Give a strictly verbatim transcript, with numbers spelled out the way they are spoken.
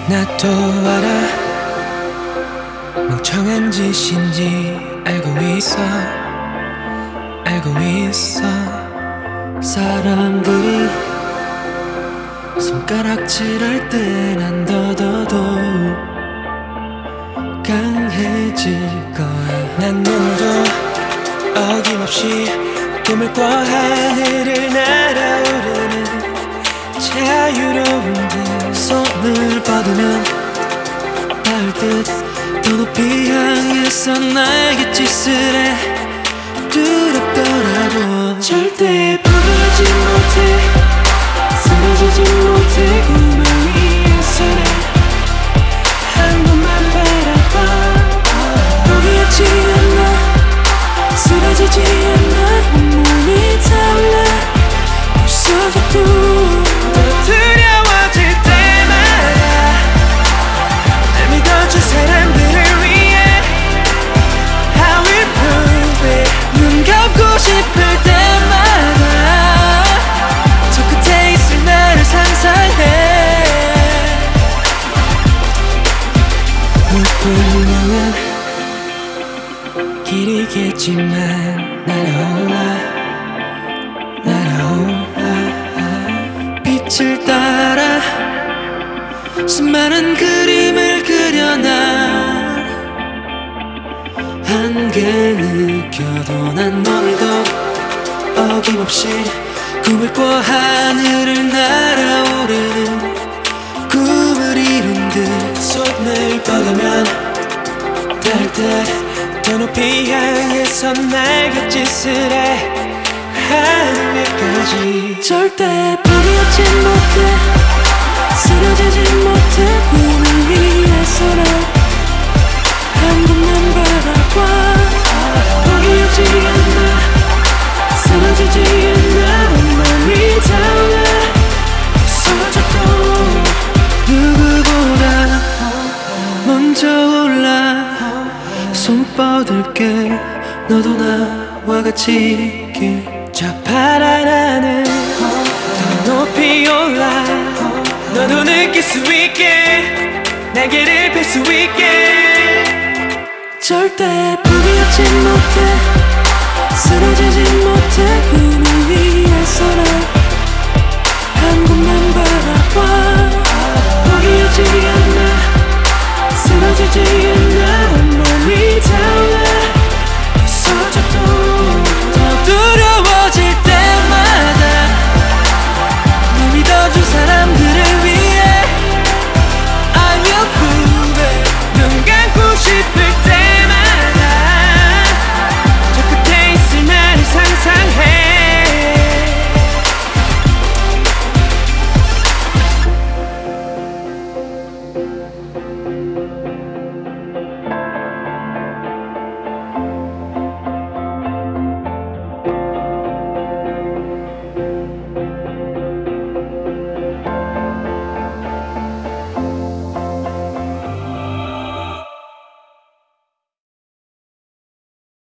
나도 알아 멍청한 짓인지 알고 있어 알고 있어. 사람들이 손가락질할 때 난 더더더욱 강해질 거야. 난 눈도 어김없이 꿈을 꿔 하늘을 날아오르는 자유로운 듯. 손을 뻗으면 닿을 듯 더 높이 향해서 날갯짓을 해. 두렵더라도 절대 포기하지 못해. 쓰러지지 못해. 꿈을 위해서는 한 번만 바라봐. 포기하지 않아. 쓰러지지 않아. 온몸이 타올라 부서져도 두려워질 때마다 날 믿어준 사람들을 위해 I will prove it. 눈 감고 싶을 때마다 저 끝에 있을 나를 상상해. 불분명한 길이겠지만 날아올라 날아올라 빛을 따라 수많은 그림을 그려놔. 한계를 느껴도 난 오늘도 어김없이 꿈을 꿔 하늘을 날아오르는 꿈을 이룬 듯. 손을 뻗으면 닿을 듯 더 높이 향해서 날갯짓을 해. 하늘 위까지 절대 포기하지 못해. 쓰러지지 못해. 꿈을 위해서는 한 번만 바라봐. 포기하지 않아. 쓰러지지 않아. 온몸이 타올라 부서져도 누구보다 먼저 올라 손 뻗을게. 너도 나와 같이 길. 저 파란 하늘 더 높이 올라 너도 느낄 수 있게 날개를 펼 수 있게. 절대 포기하지 못해. 쓰러지지 못해.